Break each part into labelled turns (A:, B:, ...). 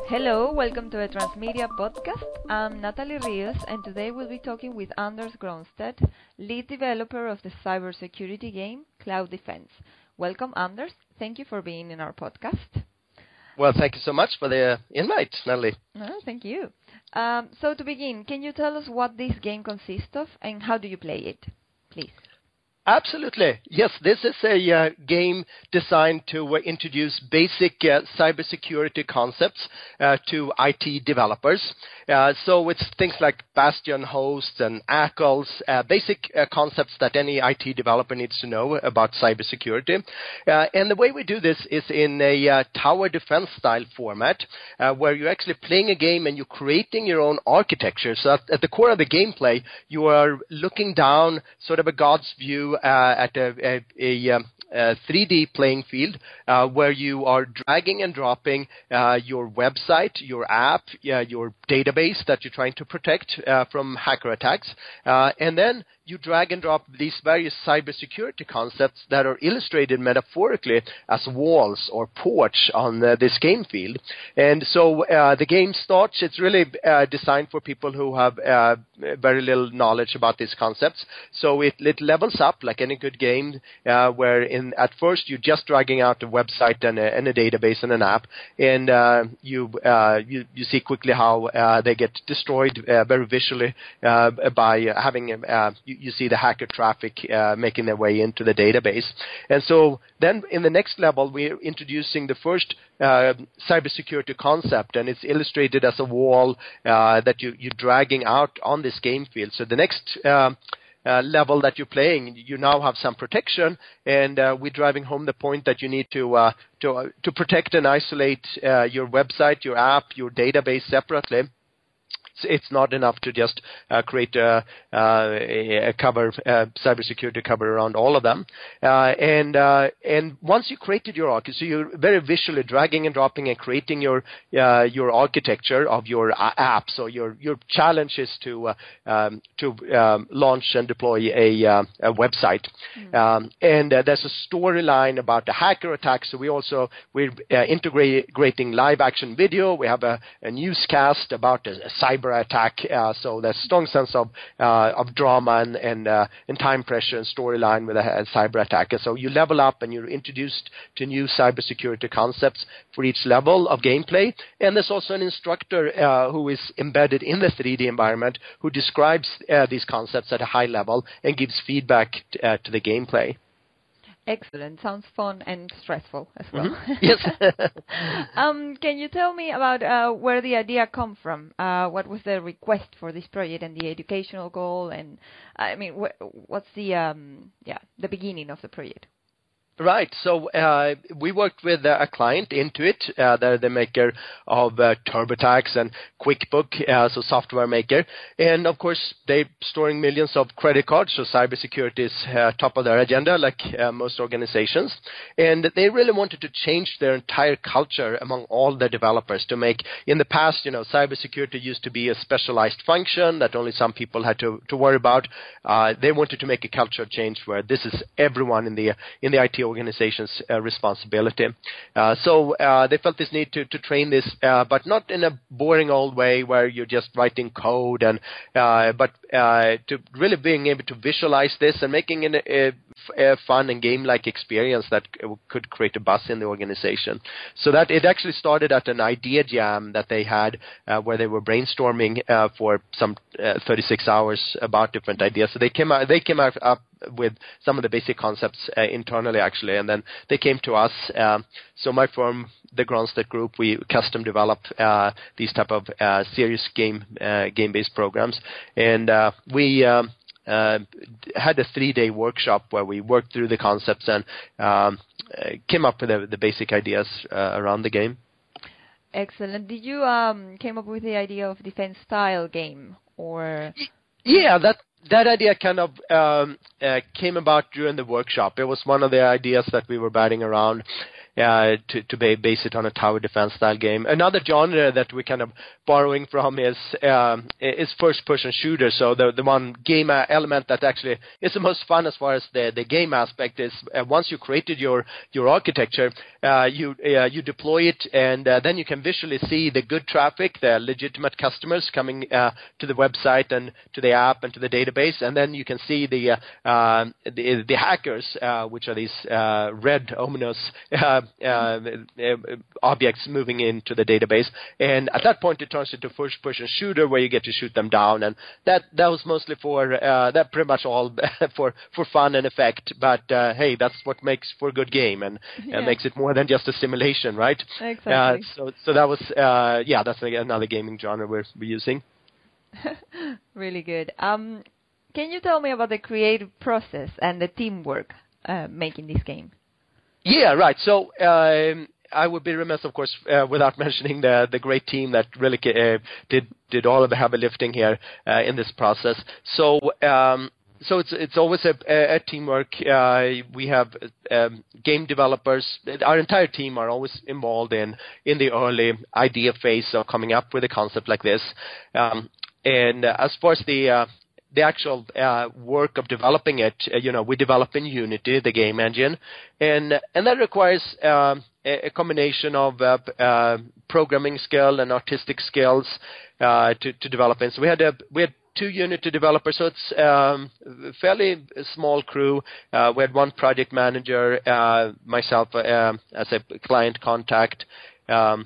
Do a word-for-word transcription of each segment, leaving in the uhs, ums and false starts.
A: Hello, welcome to the Transmedia podcast. I'm Natalie Rios, and today we'll be talking with Anders Gronstedt, lead developer of the cybersecurity game Cloud Defense. Welcome, Anders. Thank you for being in our podcast.
B: Well, thank you so much for the invite, Natalie.
A: Oh, thank you. Um, so to begin, can you tell us what this game consists of and how do you play it, please?
B: Absolutely. Yes, this is a uh, game designed to uh, introduce basic uh, cybersecurity concepts uh, to I T developers. Uh, so it's things like Bastion hosts and A C Ls, uh, basic uh, concepts that any I T developer needs to know about cybersecurity. Uh, and the way we do this is in a uh, tower defense style format, uh, where you're actually playing a game and you're creating your own architecture. So at, at the core of the gameplay, you are looking down sort of a God's view Uh, at a, a, a, um, a three D playing field uh, where you are dragging and dropping uh, your website, your app, uh, your database that you're trying to protect uh, from hacker attacks, uh, and then you drag and drop these various cybersecurity concepts that are illustrated metaphorically as walls or porch on uh, this game field. And so uh, the game starts, it's really uh, designed for people who have uh, very little knowledge about these concepts. So it, it levels up like any good game uh, where in at first you're just dragging out a website and a, and a database and an app, and uh, you, uh, you you see quickly how uh, they get destroyed uh, very visually uh, by having uh, you, you see the hacker traffic uh, making their way into the database. And so then in the next level, we're introducing the first uh, cybersecurity concept, and it's illustrated as a wall uh, that you, you're dragging out on this game field. So the next uh, uh, level that you're playing, you now have some protection, and uh, we're driving home the point that you need to uh, to, uh, to protect and isolate uh, your website, your app, your database separately. It's not enough to just uh, create a, uh, a cover, uh, cybersecurity cover around all of them. Uh, and uh, and once you created your architecture, so you're very visually dragging and dropping and creating your uh, your architecture of your uh, app. So your your challenge is to uh, um, to um, launch and deploy a, uh, a website. Mm. Um, and uh, there's a storyline about the hacker attack. So we also we're uh, integrating live action video. We have a, a newscast about a, a cyber attack, uh, so there's a strong sense of uh, of drama and and, uh, and time pressure and storyline with a, a cyber attack. And so you level up and you're introduced to new cybersecurity concepts for each level of gameplay. And there's also an instructor uh, who is embedded in the three D environment who describes uh, these concepts at a high level and gives feedback t- uh, to the gameplay.
A: Excellent. Sounds fun and stressful as well.
B: Mm-hmm. Yes.
A: um, can you tell me about uh, where the idea come from? Uh, what was the request for this project and the educational goal? And I mean, wh- what's the um, yeah the beginning of the project?
B: Right. So uh, we worked with uh, a client, Intuit. Uh, they're the maker of uh, TurboTax and QuickBook, uh, so software maker. And, of course, they're storing millions of credit cards, so cybersecurity is uh, top of their agenda, like uh, most organizations. And they really wanted to change their entire culture among all the developers to make, in the past, you know, cybersecurity used to be a specialized function that only some people had to, to worry about. Uh, they wanted to make a culture change where this is everyone in the in the I T organization's uh, responsibility. Uh, so uh, they felt this need to, to train this, uh, but not in a boring old way where you're just writing code, and uh, but uh, to really being able to visualize this and making it a, a fun and game-like experience that could create a buzz in the organization. So that it actually started at an idea jam that they had uh, where they were brainstorming uh, for some uh, thirty-six hours about different ideas. So they came out, they came out up with some of the basic concepts uh, internally, actually, and then they came to us. Um, so my firm, the Gronstedt Group, we custom develop uh, these type of uh, serious game uh, game-based programs, and uh, we um, uh, had a three-day workshop where we worked through the concepts and um, uh, came up with the, the basic ideas uh, around the game.
A: Excellent. Did you um, came up with the idea of defense-style game, or?
B: Yeah, that. That idea kind of um, uh, came about during the workshop. It was one of the ideas that we were batting around. uh, to, to be, base it on a tower defense style game. Another genre that we're kind of borrowing from is um, is first-person shooter. So the the one game element that actually is the most fun as far as the, the game aspect is uh, once you created your your architecture, uh, you uh, you deploy it, and uh, then you can visually see the good traffic, the legitimate customers coming uh, to the website and to the app and to the database, and then you can see the uh, uh, the, the hackers, uh, which are these uh, red ominous uh, uh, objects moving into the database. And at that point, it turns into first-person shooter where you get to shoot them down, and that that was mostly for uh, that pretty much all for for fun and effect. But uh, hey, that's what makes for a good game, and
A: yeah.
B: uh, makes it more than just a simulation, right?
A: Exactly.
B: Uh, so so that was uh, yeah, that's another gaming genre we're, we're using.
A: Really good. Um, can you tell me about the creative process and the teamwork uh, making this game?
B: Yeah, right. So um, I would be remiss, of course, uh, without mentioning the the great team that really uh, did did all of the heavy lifting here uh, in this process. So. Um, So it's it's always a, a, a teamwork. Uh, we have um, game developers. Our entire team are always involved in in the early idea phase of coming up with a concept like this. Um, and uh, as far as the uh, the actual uh, work of developing it, uh, you know, we develop in Unity, the game engine, and and that requires um, a, a combination of uh, uh, programming skill and artistic skills uh, to to develop it. So we had a we had two Unity developers, so it's um, a fairly small crew. Uh, we had one project manager, uh, myself uh, as a client contact, um,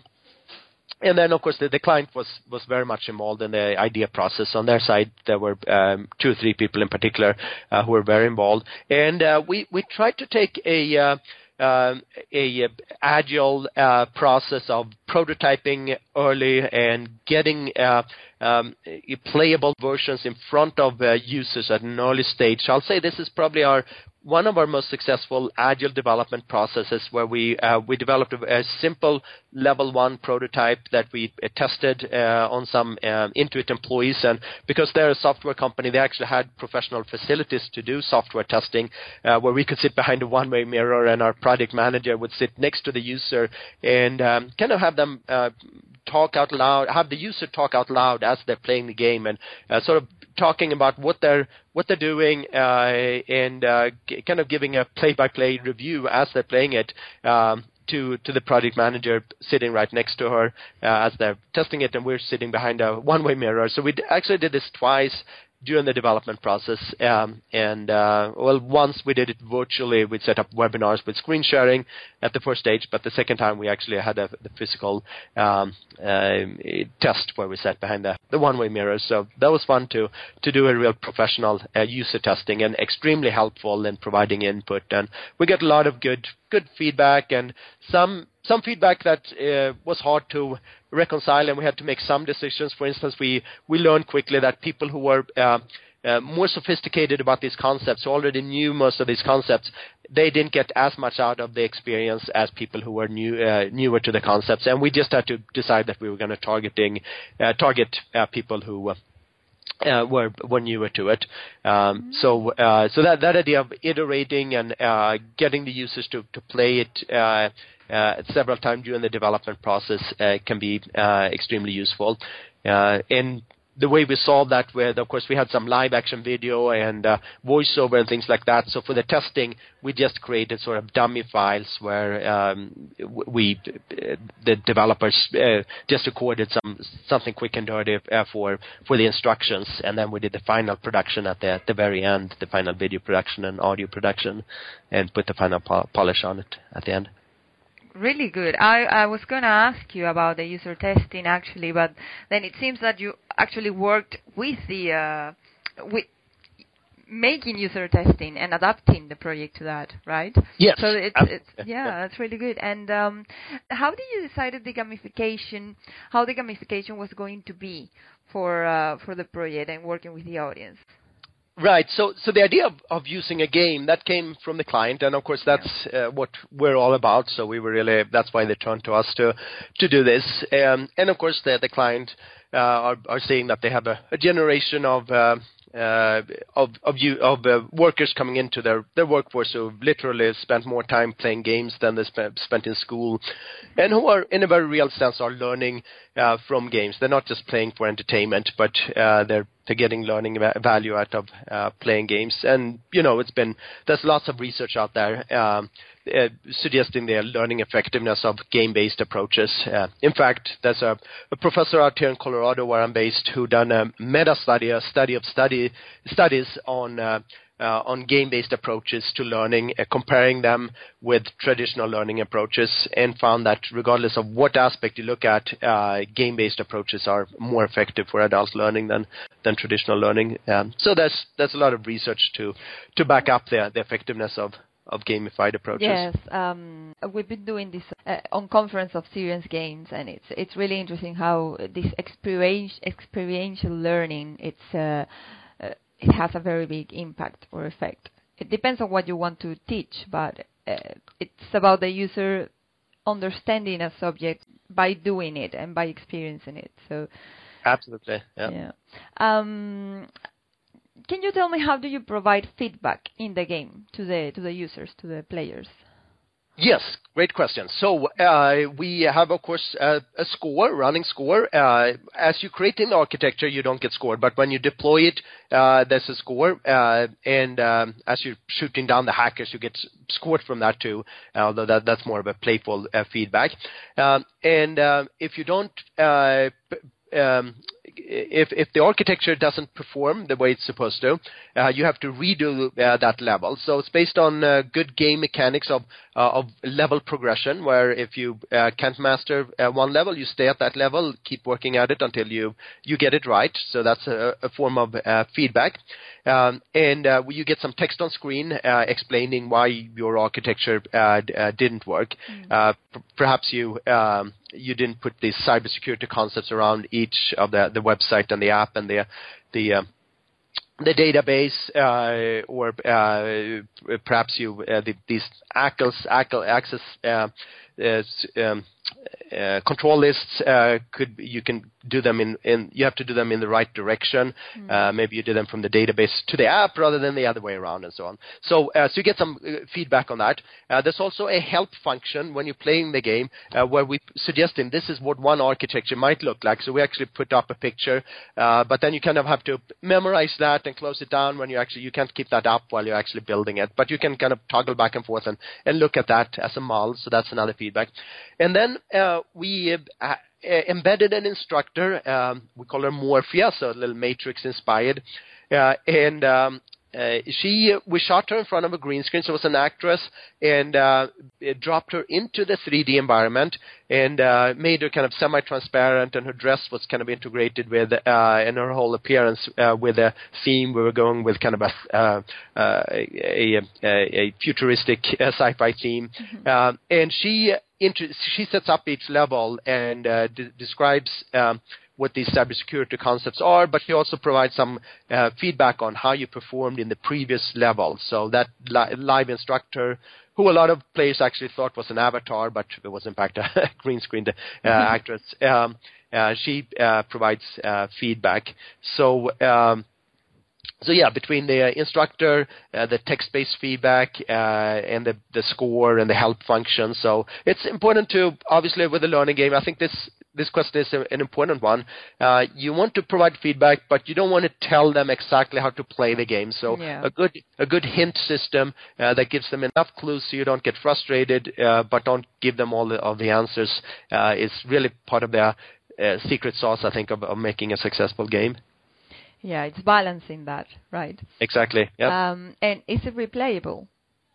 B: and then of course the, the client was, was very much involved in the idea process. On their side, there were um, two or three people in particular uh, who were very involved, and uh, we we tried to take a uh, Um, a, a agile uh, process of prototyping early and getting uh, um, playable versions in front of uh, users at an early stage. So I'll say this is probably our one of our most successful agile development processes, where we uh, we developed a, a simple level one prototype that we uh, tested uh, on some uh, Intuit employees. And because they're a software company, they actually had professional facilities to do software testing, uh, where we could sit behind a one-way mirror and our project manager would sit next to the user and um, kind of have them uh, talk out loud, have the user talk out loud as they're playing the game, and uh, sort of talking about what they're what they're doing uh, and uh, g- kind of giving a play-by-play review as they're playing it um, to to the project manager sitting right next to her uh, as they're testing it, and we're sitting behind a one-way mirror. So we d- actually did this twice during the development process, um, and uh, well, once we did it virtually. We set up webinars with screen sharing at the first stage, but the second time we actually had a, the physical um, uh, test where we sat behind the, the one-way mirror. So that was fun to to do a real professional uh, user testing, and extremely helpful in providing input. And we got a lot of good good feedback, and some some feedback that uh, was hard to reconcile, and we had to make some decisions. For instance, we we learned quickly that people who were uh, uh, more sophisticated about these concepts, who already knew most of these concepts, they didn't get as much out of the experience as people who were new uh, newer to the concepts. And we just had to decide that we were going to targeting uh, target uh, people who uh, Uh, were were newer to it. Um, mm-hmm. So uh, so that that idea of iterating and uh, getting the users to to play it uh, uh, several times during the development process uh, can be uh, extremely useful. Uh, and the way we solved that with, of course, we had some live action video and uh, voiceover and things like that. So for the testing, we just created sort of dummy files where um, we, uh, the developers, uh, just recorded some something quick and dirty uh, for for the instructions, and then we did the final production at the at the very end, the final video production and audio production, and put the final po- polish on it at the end.
A: Really good. I, I was going to ask you about the user testing, actually, but then it seems that you actually worked with the uh, with making user testing and adapting the project to that, right?
B: Yes.
A: So it's, it's yeah, that's really good. And um, how did you decide the gamification, how the gamification was going to be for uh, for the project and working with the audience?
B: Right. So, so the idea of, of using a game that came from the client, and of course that's uh, what we're all about. So we were really that's why they turned to us to to do this. Um, and of course the the client uh, are are seeing that they have a, a generation of uh, uh, of of you of uh, workers coming into their, their workforce who literally spent more time playing games than they spent spent in school, and who are in a very real sense are learning uh, from games. They're not just playing for entertainment, but uh, they're they're getting learning value out of uh, playing games. And you know, it's been there's lots of research out there um, uh, suggesting the learning effectiveness of game-based approaches. Uh, in fact, there's a, a professor out here in Colorado, where I'm based, who done a meta study, a study of study studies on. Uh, Uh, on game-based approaches to learning, uh, comparing them with traditional learning approaches, and found that regardless of what aspect you look at, uh, game-based approaches are more effective for adult learning than than traditional learning. Um, so there's there's a lot of research to to back up the, the effectiveness of, of gamified approaches.
A: Yes, um, we've been doing this uh, on Conference of Serious Games, and it's it's really interesting how this experience, experiential learning, it's uh, uh, it has a very big impact or effect. It depends on what you want to teach, but uh, it's about the user understanding a subject by doing it and by experiencing it. So,
B: absolutely, yeah.
A: yeah. Um, can you tell me, how do you provide feedback in the game to the to the users, to the players?
B: Yes, great question. So uh, we have, of course, uh, a score, running score. Uh, as you create an architecture, you don't get scored, but when you deploy it, uh, there's a score. Uh, and um, as you're shooting down the hackers, you get scored from that too, although that, that's more of a playful uh, feedback. Um, and uh, if you don't uh, p- um, If, if the architecture doesn't perform the way it's supposed to, uh, you have to redo uh, that level. So it's based on uh, good game mechanics of uh, of level progression, where if you uh, can't master uh, one level, you stay at that level, keep working at it until you, you get it right. So that's a, a form of uh, feedback. Um, and uh, you get some text on screen uh, explaining why your architecture uh, d- uh, didn't work. Mm. Uh, p- perhaps you um, you didn't put these cybersecurity concepts around each of the, the website and the app and the the uh, the database, uh, or uh, perhaps you uh, the, these access access uh, uh, um, uh, control lists uh, could you can do them in, in you have to do them in the right direction. Mm. Uh, maybe you do them from the database to the app rather than the other way around, and so on. So uh, so you get some uh, feedback on that. Uh, there's also a help function when you're playing the game uh, where we suggesting this is what one architecture might look like. So we actually put up a picture, uh, but then you kind of have to memorize that and close it down when you actually you can't keep that up while you're actually building it. But you can kind of toggle back and forth and, and look at that as a model. So that's another feedback. And then uh, we uh, embedded an instructor. Um, we call her Morphia, so a little Matrix inspired. Uh, and um, uh, she, we shot her in front of a green screen, so it was an actress, and uh, it dropped her into the three D environment and uh, made her kind of semi-transparent, and her dress was kind of integrated with, uh, and her whole appearance uh, with a theme. We were going with kind of a, uh, uh, a, a, a futuristic uh, sci-fi theme. Mm-hmm. Um, and she Inter- she sets up each level and uh, d- describes um, what these cybersecurity concepts are, but she also provides some uh, feedback on how you performed in the previous level. So that li- live instructor, who a lot of players actually thought was an avatar, but it was in fact a green screened uh, mm-hmm. actress, um, uh, she uh, provides uh, feedback. So um, So yeah, between the uh, instructor, uh, the text-based feedback, uh, and the, the score and the help function. So it's important to, obviously, with a learning game, I think this this question is a, an important one. Uh, you want to provide feedback, but you don't want to tell them exactly how to play the game. So yeah. a good a good hint system uh, that gives them enough clues so you don't get frustrated, uh, but don't give them all the, all the answers uh, is really part of the uh, secret sauce, I think, of, of making a successful game.
A: Yeah, it's balancing that, right?
B: Exactly. Yeah.
A: Um, and is it replayable?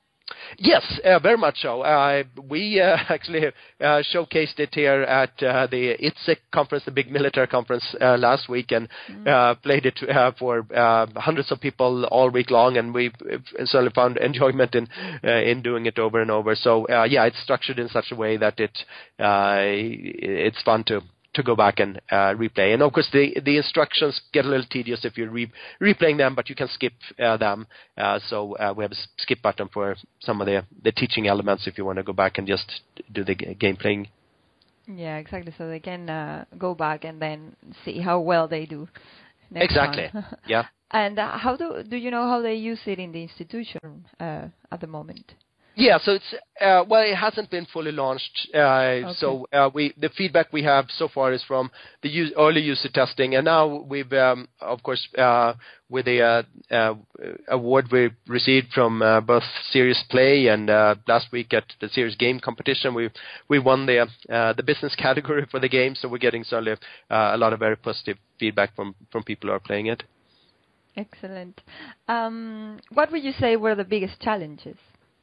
B: Yes, uh, very much so. Uh, we uh, actually uh, showcased it here at uh, the I T S E C conference, the big military conference uh, last week, and mm. uh, played it uh, for uh, hundreds of people all week long, and we certainly found enjoyment in uh, in doing it over and over. So uh, yeah, it's structured in such a way that it uh, it's fun to. to go back and uh, replay. And of course, the the instructions get a little tedious if you're re- replaying them, but you can skip uh, them. Uh, so uh, we have a skip button for some of the, the teaching elements if you want to go back and just do the g- game playing.
A: Yeah, exactly. So they can uh, go back and then see how well they do next
B: Exactly.
A: time.
B: Yeah.
A: And uh, how do do you know how they use it in the institution uh, at the moment?
B: Yeah, so it's uh, well, it hasn't been fully launched. Uh,
A: Okay.
B: So uh, we the feedback we have so far is from the use, early user testing, and now we've, um, of course, uh, with the uh, uh, award we received from uh, both Serious Play and uh, last week at the Serious Game competition, we we won the uh, the business category for the game. So we're getting certainly uh, a lot of very positive feedback from from people who are playing it.
A: Excellent. Um, what would you say were the biggest challenges?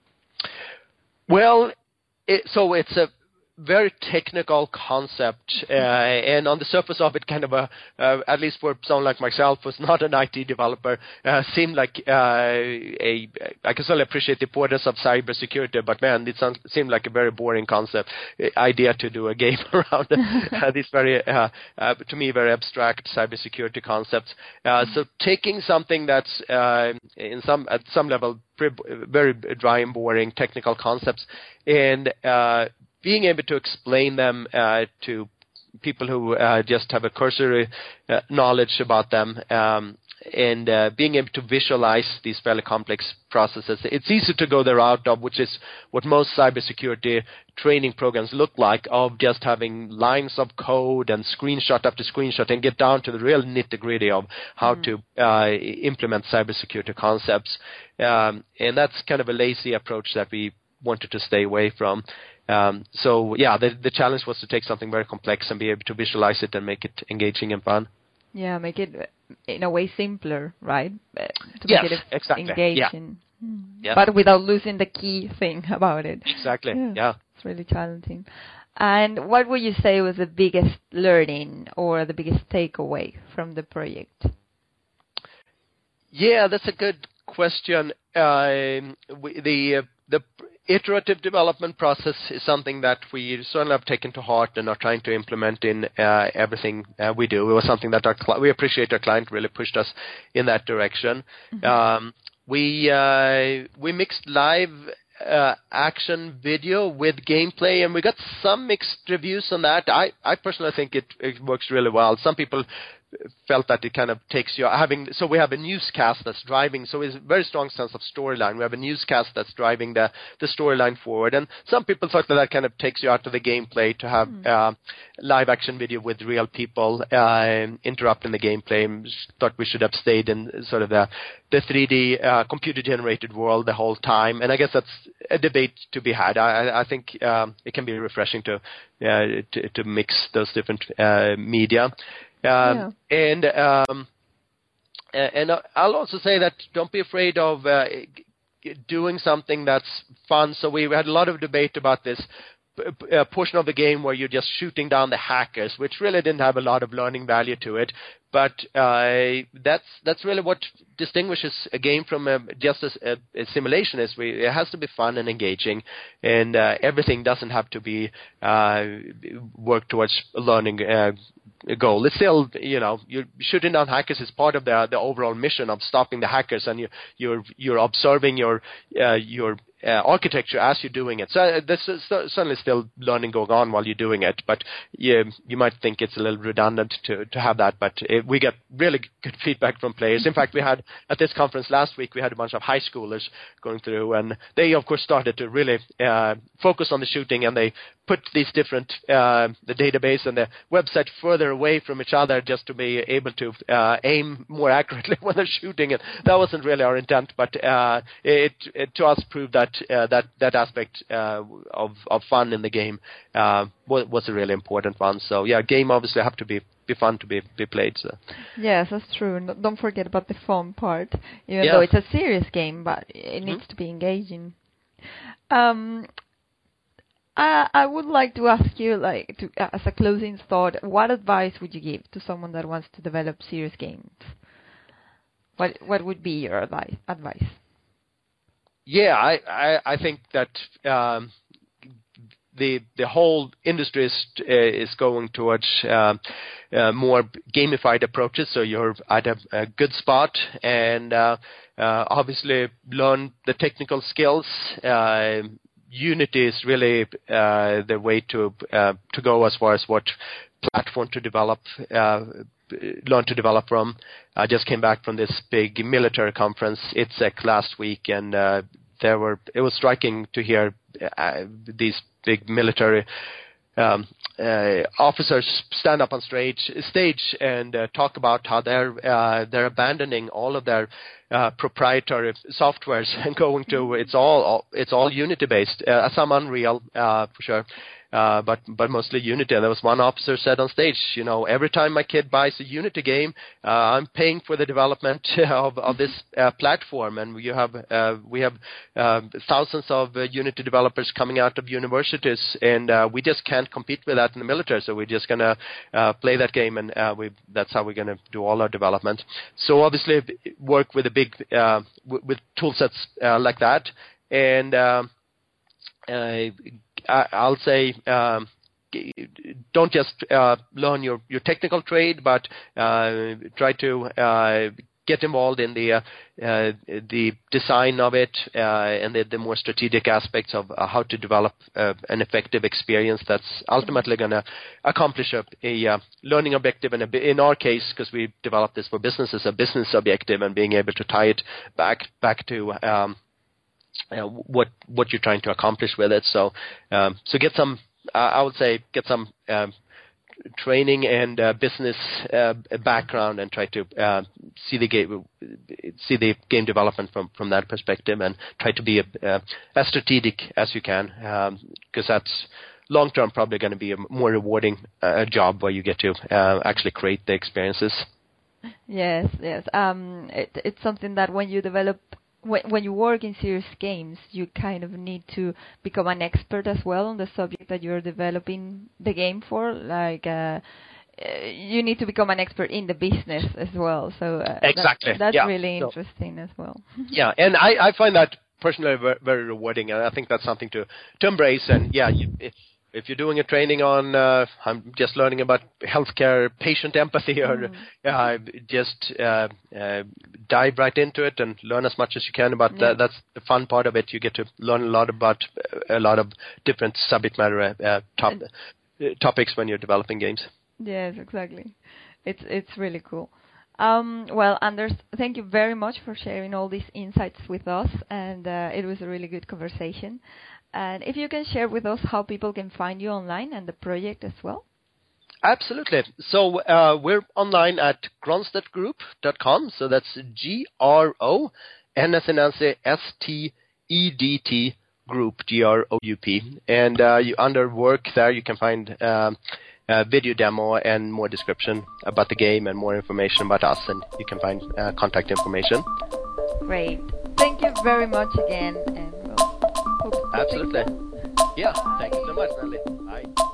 B: Well, it, so it's a very technical concept, uh, and on the surface of it, kind of a, uh, at least for someone like myself, who's not an I T developer, uh, seemed like uh, a, I can certainly appreciate the importance of cybersecurity, but man, it sounds, seemed like a very boring concept, uh, idea to do a game around uh, these very, uh, uh, to me, very abstract cybersecurity concepts. Uh, so taking something that's uh, in some, at some level, very dry and boring technical concepts, and uh, being able to explain them uh, to people who uh, just have a cursory uh, knowledge about them, um, and uh, being able to visualize these fairly complex processes. It's easy to go the route of, which is what most cybersecurity training programs look like, of just having lines of code and screenshot after screenshot, and get down to the real nitty-gritty of how mm. to uh, implement cybersecurity concepts. Um, and that's kind of a lazy approach that we wanted to stay away from. Um, so yeah, the, the challenge was to take something very complex and be able to visualize it and make it engaging and fun.
A: Yeah, make it in a way simpler, right? To
B: yes,
A: make it
B: exactly.
A: engaging,
B: yeah.
A: mm.
B: yeah.
A: but without losing the key thing about it.
B: Exactly. Yeah.
A: yeah, it's really challenging. And what would you say was the biggest learning or the biggest takeaway from the project?
B: Yeah, that's a good question. Uh, we, the uh, the iterative development process is something that we certainly have taken to heart and are trying to implement in uh, everything uh, we do. It was something that our cl- we appreciate our client really pushed us in that direction. Mm-hmm. Um, we uh, we mixed live uh, action video with gameplay, and we got some mixed reviews on that. I, I personally think it, it works really well. Some people felt that it kind of takes you having so we have a newscast that's driving, so it's a very strong sense of storyline. We have a newscast that's driving the the storyline forward, and some people thought that that kind of takes you out of the gameplay to have mm. uh, live action video with real people uh, interrupting the gameplay. And thought we should have stayed in sort of the the three D uh, computer generated world the whole time, and I guess that's a debate to be had. I, I think um, it can be refreshing to uh, to, to mix those different uh, media. Um, yeah. And um, and I'll also say that don't be afraid of uh, doing something that's fun. So we had a lot of debate about this uh, portion of the game where you're just shooting down the hackers, which really didn't have a lot of learning value to it. But uh, that's that's really what distinguishes a game from a, just a, a simulation. Is we it has to be fun and engaging, and uh, everything doesn't have to be uh, work towards a learning uh, goal. It's still, you know, you're shooting down hackers is part of the the overall mission of stopping the hackers, and you you're you're observing your uh, your Uh, architecture as you're doing it. So uh, there's uh, certainly still learning going on while you're doing it, but you, you might think it's a little redundant to, to have that, but it, we get really good feedback from players. In fact, we had, at this conference last week, we had a bunch of high schoolers going through, and they, of course, started to really uh, focus on the shooting, and they put these different, uh, the database and the website further away from each other just to be able to uh, aim more accurately when they're shooting, and that wasn't really our intent, but uh, it, it to us proved that Uh, that that aspect uh, of of fun in the game uh, was, was a really important one. So yeah, game obviously have to be, be fun to be be played. So.
A: Yes, that's true. No, don't forget about the fun part. Even
B: yeah.
A: though it's a serious game, but it mm-hmm. needs to be engaging. Um, I I would like to ask you, like, to, uh, as a closing thought, what advice would you give to someone that wants to develop serious games? What what would be your advice? Advice?
B: Yeah, I, I, I think that um, the the whole industry is uh, is going towards uh, uh, more gamified approaches. So you're at a, a good spot, and uh, uh, obviously learn the technical skills. Uh, Unity is really uh, the way to uh, to go as far as what platform to develop uh, learned to develop from. I just came back from this big military conference, I T S E C, last week, and uh, there were it was striking to hear uh, these big military um, uh, officers stand up on stage, stage and uh, talk about how they're uh, they're abandoning all of their uh, proprietary softwares and going to it's all it's all Unity based, uh, some Unreal uh, for sure. Uh, but but mostly Unity. And there was one officer said on stage, you know, every time my kid buys a Unity game, uh, I'm paying for the development of, of this uh, platform. And we have uh, we have uh, thousands of uh, Unity developers coming out of universities, and uh, we just can't compete with that in the military. So we're just gonna uh, play that game, and uh, we that's how we're gonna do all our development. So obviously work with a big uh, w- with tool sets uh, like that, and uh, uh, I'll say um, don't just uh, learn your, your technical trade, but uh, try to uh, get involved in the uh, uh, the design of it uh, and the, the more strategic aspects of uh, how to develop uh, an effective experience that's ultimately going to accomplish a, a uh, learning objective. And in our case, because we developed this for businesses, a business objective, and being able to tie it back back to um, Uh, what what you're trying to accomplish with it. So um, so get some, uh, I would say, get some um, training and uh, business uh, background, and try to uh, see the game see the game development from, from that perspective, and try to be a, uh, as strategic as you can, because um, that's long term probably going to be a more rewarding uh, job where you get to uh, actually create the experiences.
A: Yes, yes. Um, it, it's something that when you develop. When you work in serious games, you kind of need to become an expert as well on the subject that you're developing the game for. Like, uh, you need to become an expert in the business as well. So uh,
B: exactly,
A: that's, that's
B: yeah.
A: really
B: so,
A: interesting as well.
B: Yeah, and I, I find that personally very, very rewarding, and I think that's something to, to embrace. And yeah, you, if, if you're doing a training on, uh, I'm just learning about healthcare patient empathy, or mm. uh, just uh, uh, dive right into it and learn as much as you can about yeah. that. That's the fun part of it. You get to learn a lot about a lot of different subject matter uh, top, uh, topics when you're developing games.
A: Yes, exactly. It's it's really cool. Um, well, Anders, thank you very much for sharing all these insights with us, and uh, it was a really good conversation. And if you can share with us how people can find you online and the project as well.
B: Absolutely. So uh, we're online at gronstedt group dot com. So that's G R O N as in Nancy, S T E D T group, G R O U P. And uh, you, under work there, you can find um, a video demo and more description about the game and more information about us. And you can find uh, contact information.
A: Great. Thank you very much again. And we'll hope to
B: Absolutely. Yeah. Thank you so much, Natalie. Bye.